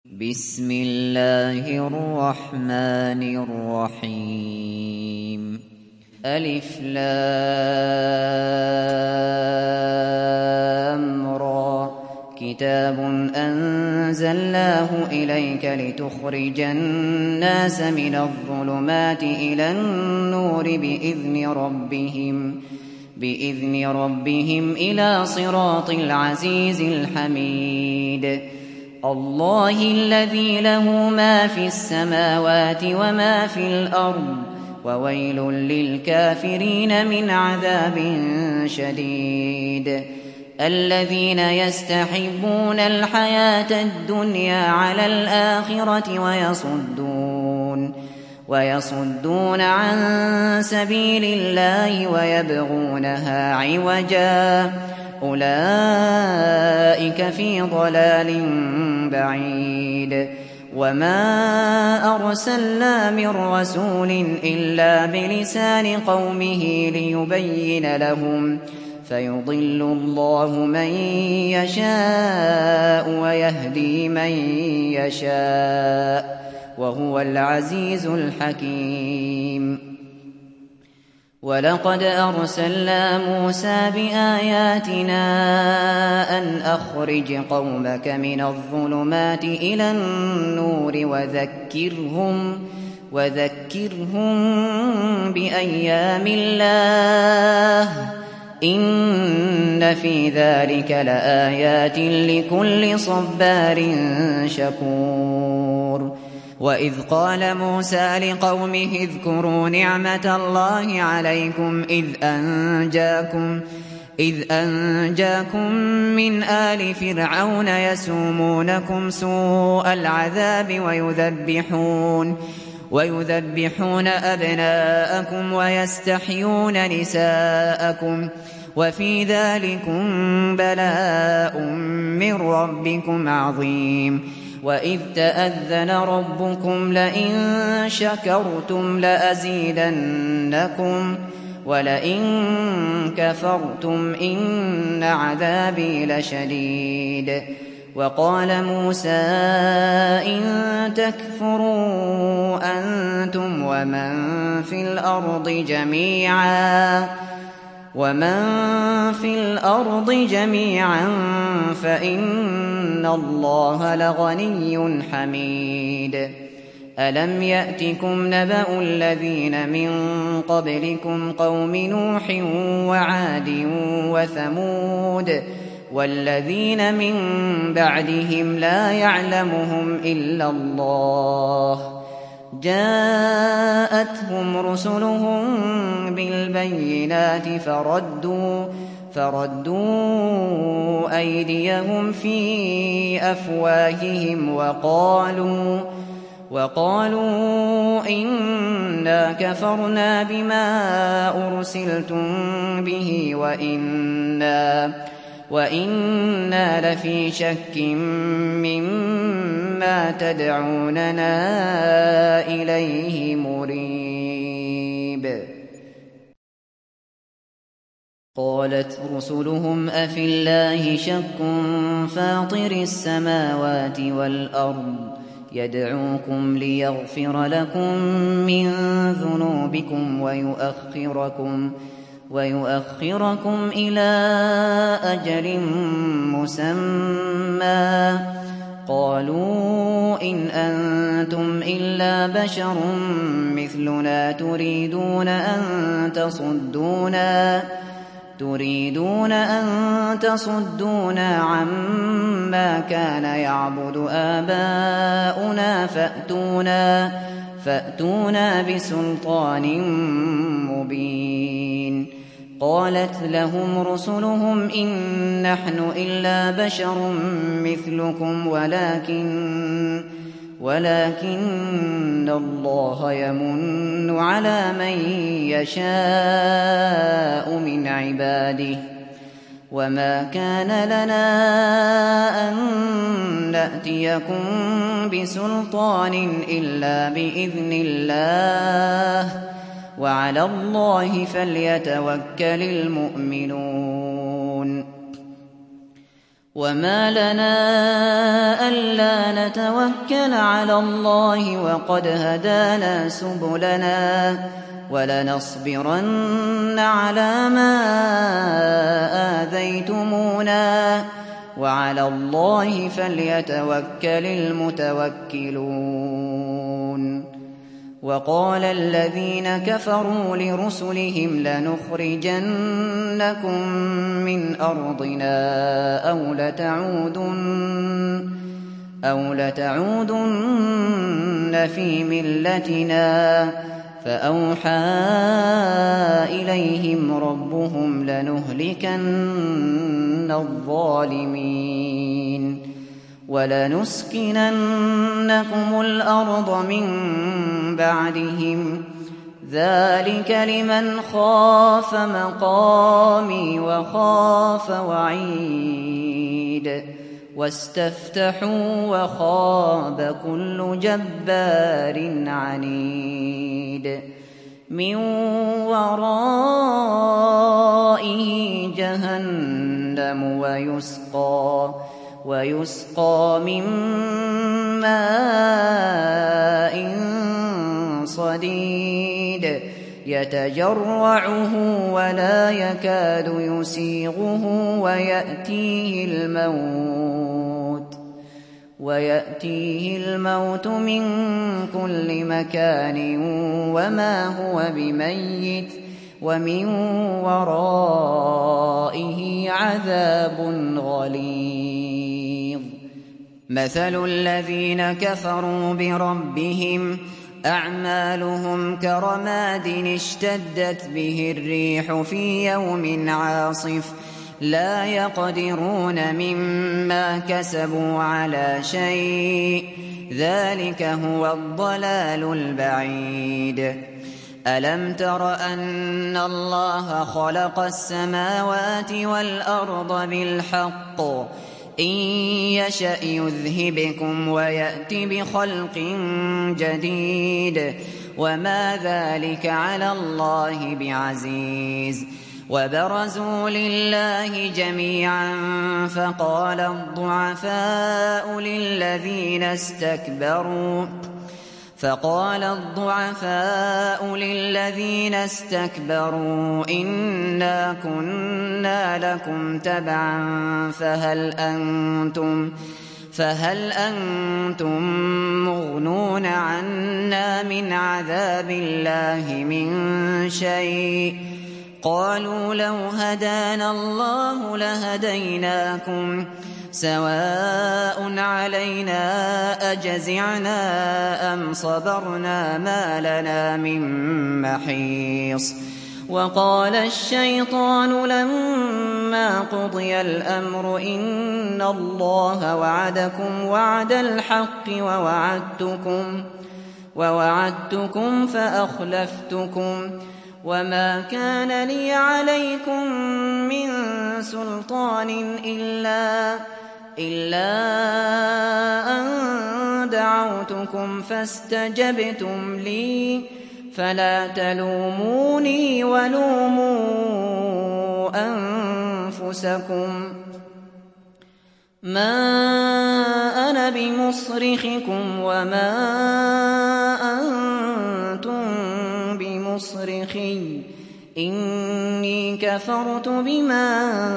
بسم الله الرحمن الرحيم. ألف لام را كتاب أنزلناه إليك لتخرج الناس من الظلمات إلى النور بإذن ربهم إلى صراط العزيز الحميد. الله الذي له ما في السماوات وما في الأرض وويل للكافرين من عذاب شديد. الذين يستحبون الحياة الدنيا على الآخرة ويصدون عن سبيل الله ويبغونها عوجا أولئك في ضلال بعيد. وما أرسلنا من رسول إلا بلسان قومه ليبين لهم فيضل الله من يشاء ويهدي من يشاء وهو العزيز الحكيم. ولقد أرسلنا موسى بآياتنا أن أخرج قومك من الظلمات إلى النور وذكرهم بأيام الله إن في ذلك لآيات لكل صبار شكور. وإذ قال موسى لقومه اذكروا نعمة الله عليكم إذ أنجاكم من آل فرعون يسومونكم سوء العذاب ويذبحون أبناءكم ويستحيون نساءكم وفي ذلكم بلاء من ربكم عظيم. وإذ تأذن ربكم لئن شكرتم لأزيدنكم ولئن كفرتم إن عذابي لشديد. وقال موسى إن تكفروا أنتم ومن في الأرض جميعا فإن الله لغني حميد. ألم يأتكم نبأ الذين من قبلكم قوم نوح وعاد وثمود والذين من بعدهم لا يعلمهم إلا الله جاءتهم رسلهم بالبينات فردوا أيديهم في أفواههم وقالوا إنا كفرنا بما أرسلتم به وإنا لفي شك مما تدعوننا إليه مريب. قالت رسلهم أفي الله شك فاطر السماوات والأرض يدعوكم ليغفر لكم من ذنوبكم ويؤخركم إلى أجل مسمى قالوا إن أنتم إلا بشر مثلنا تريدون أن تصدونا عما كان يعبد آباؤنا فأتونا بسلطان مبين. قالت لهم رسلهم إن نحن إلا بشر مثلكم ولكن الله يمن على من يشاء من عباده وما كان لنا أن نأتيكم بسلطان إلا بإذن الله وعلى الله فليتوكل المؤمنون. وما لنا ألا نتوكل على الله وقد هدانا سبلنا ولنصبرن على ما آذيتمونا وعلى الله فليتوكل المتوكلون. وقال الذين كفروا لرسلهم لنخرجنكم من أرضنا أو لتعودن في ملتنا فأوحى إليهم ربهم لنهلكن الظالمين ولنسكننكم الأرض من بعدهم ذلك لمن خاف مقامي وخاف وعيد واستفتحوا وخاب كل جبار عنيد من ورائه جهنم ويسقى من ماء صديد يتجرعه ولا يكاد يسيغه ويأتيه الموت من كل مكان وما هو بميت ومن ورائه عذاب غليظ. مثل الذين كفروا بربهم أعمالهم كرماد اشتدت به الريح في يوم عاصف لا يقدرون مما كسبوا على شيء ذلك هو الضلال البعيد. ألم تر أن الله خلق السماوات والأرض بالحق إن يشأ يذهبكم ويأت بخلق جديد وما ذلك على الله بعزيز. وبرزوا لله جميعا فقال الضعفاء للذين استكبروا إنا كنا لكم تبعا فهل أنتم مغنون عنا من عذاب الله من شيء قالوا لو هدانا الله لهديناكم سواء علينا أجزعنا أم صبرنا ما لنا من محيص. وقال الشيطان لما قضي الأمر إن الله وعدكم وعد الحق ووعدتكم فأخلفتكم وما كان لي عليكم من سلطان إلا أن دعوتكم فاستجبتم لي فلا تلوموني ولوموا أنفسكم ما أنا بمصرخكم وما أنتم بمصرخي إني كفرت بما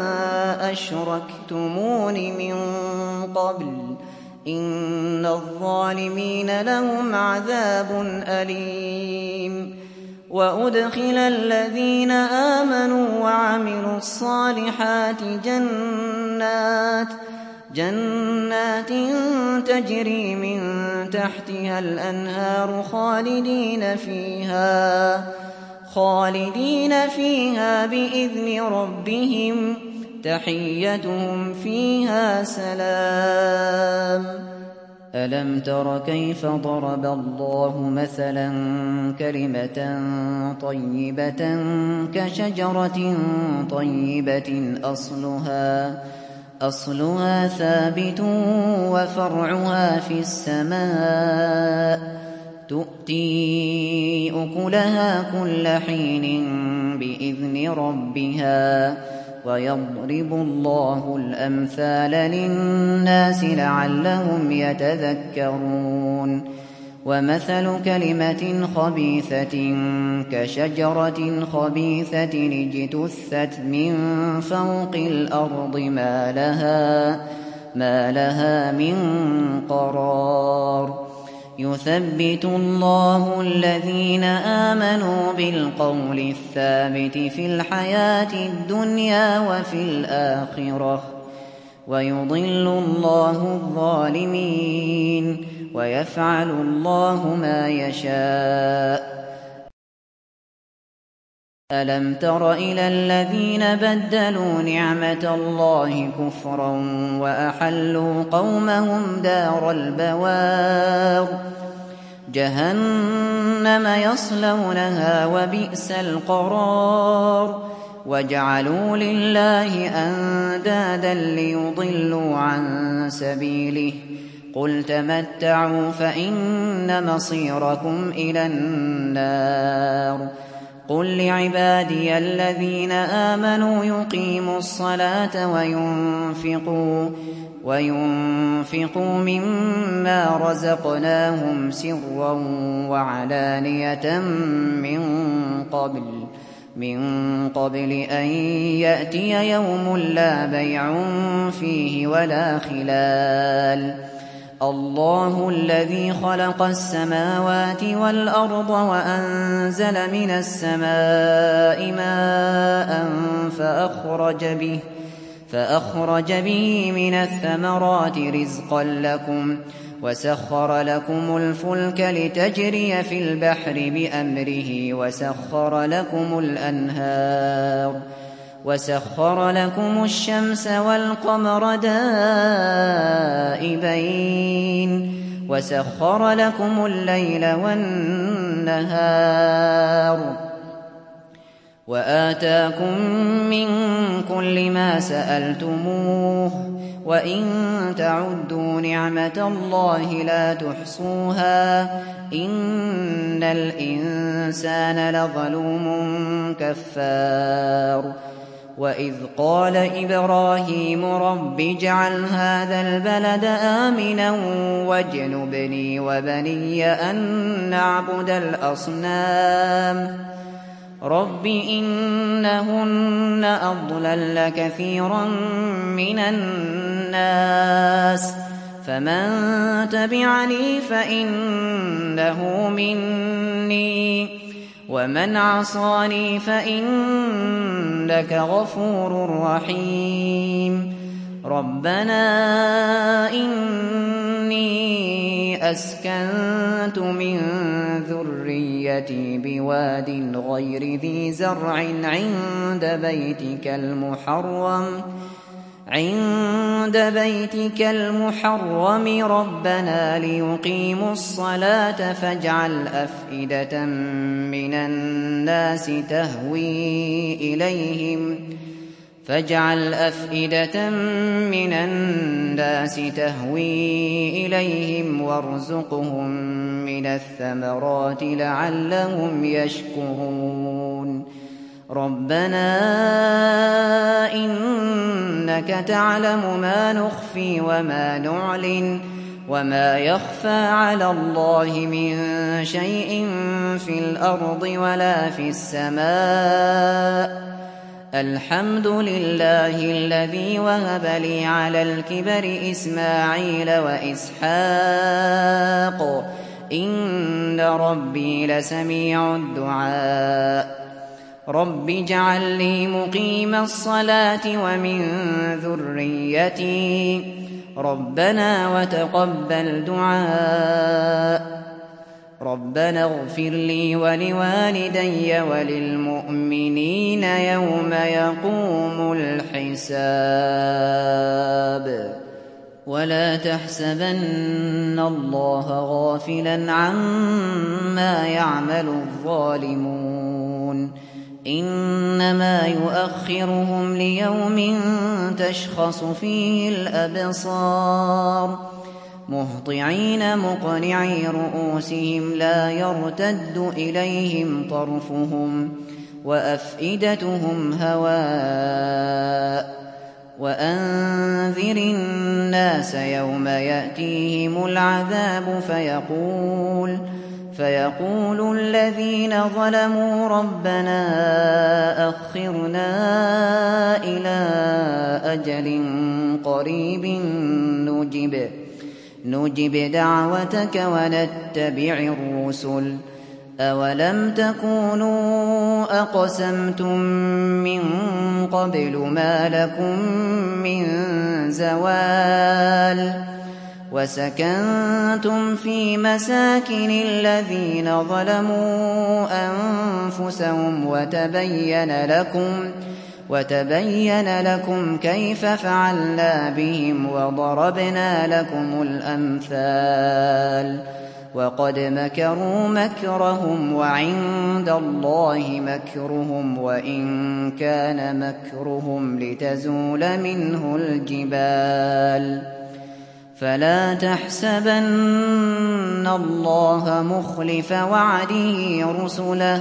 أشركتمون من قبل إن الظالمين لهم عذاب أليم. وأدخل الذين آمنوا وعملوا الصالحات جنات تجري من تحتها الأنهار خالدين فيها بإذن ربهم تحيتهم فيها سلام. ألم تر كيف ضرب الله مثلا كلمة طيبة كشجرة طيبة أصلها ثابت وفرعها في السماء تؤتي أكلها كل حين بإذن ربها ويضرب الله الأمثال للناس لعلهم يتذكرون ومثل كلمة خبيثة كشجرة خبيثة اجتثت من فوق الأرض ما لها من قرار يثبت الله الذين آمنوا بالقول الثابت في الحياة الدنيا وفي الآخرة ويضل الله الظالمين ويفعل الله ما يشاء ألم تر إلى الذين بدلوا نعمة الله كفرا وأحلوا قومهم دار البوار جهنم يصلونها وبئس القرار وجعلوا لله أندادا ليضلوا عن سبيله قل تمتعوا فإن مصيركم إلى النار قل لعبادي الذين آمنوا يقيموا الصلاة وينفقوا مما رزقناهم سرا وعلانية من قبل أن يأتي يوم لا بيع فيه ولا خلال الله الذي خلق السماوات والأرض وأنزل من السماء ماء فأخرج به من الثمرات رزقا لكم وسخر لكم الفلك لتجري في البحر بأمره وسخر لكم الأنهار وسخر لكم الشمس والقمر دائبين وسخر لكم الليل والنهار وآتاكم من كل ما سألتموه وإن تعدوا نعمة الله لا تحصوها إن الإنسان لظلوم كفار وإذ قال إبراهيم رب اجعل هذا البلد آمنا واجنبني وبني أن نعبد الأصنام رب إنهن أضلل كثيرا من الناس فمن تبعني فإنه مني ومن عصاني فإنك غفور رحيم ربنا إني أسكنت من ذريتي بواد غير ذي زرع عند بيتك المحرم ربنا ليقيموا الصلاة فاجعل أفئدة من الناس تهوي إليهم وارزقهم من الثمرات لعلهم يشكرون ربنا إنك تعلم ما نخفي وما نعلن وما يخفى على الله من شيء في الأرض ولا في السماء الحمد لله الذي وهب لي على الكبر إسماعيل وإسحاق إن ربي لسميع الدعاء رب اجعل لي مقيم الصلاة ومن ذريتي ربنا وتقبل دعاء ربنا اغفر لي ولوالدي وللمؤمنين يوم يقوم الحساب ولا تحسبن الله غافلا عما يعمل الظالمون إنما يؤخرهم ليوم تشخص فيه الأبصار مهطعين مقنعي رؤوسهم لا يرتد إليهم طرفهم وأفئدتهم هواء وأنذر الناس يوم يأتيهم العذاب فيقول الذين ظلموا ربنا أخرنا إلى أجل قريب نجب دعوتك ونتبع الرسل أولم تكونوا أقسمتم من قبل ما لكم من زوال وسكنتم في مساكن الذين ظلموا أنفسهم وتبين لكم كيف فعلنا بهم وضربنا لكم الأمثال وقد مكروا مكرهم وعند الله مكرهم وإن كان مكرهم لتزول منه الجبال فلا تحسبن الله مخلف وعده رسله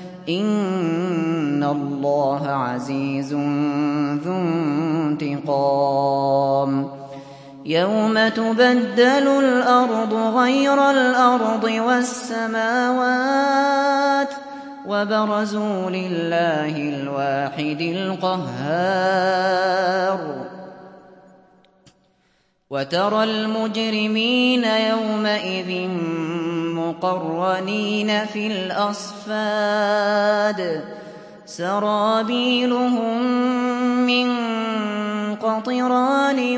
إن الله عزيز ذو انتقام يوم تبدل الأرض غير الأرض والسماوات وبرزوا لله الواحد القهار وترى المجرمين يومئذ مقرنين في الأصفاد سرابيلهم من قطران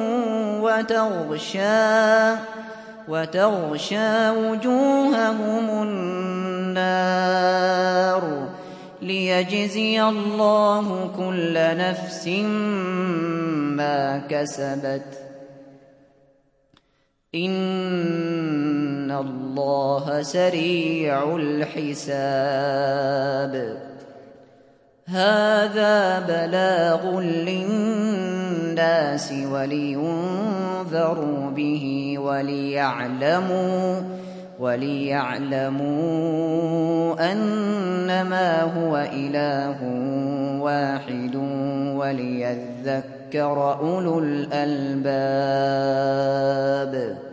وتغشى وجوههم النار ليجزي الله كل نفس ما كسبت إن الله سريع الحساب هذا بلاغ للناس ولينذروا به وليعلموا أنما هو إله واحد وليذكر أولو الألباب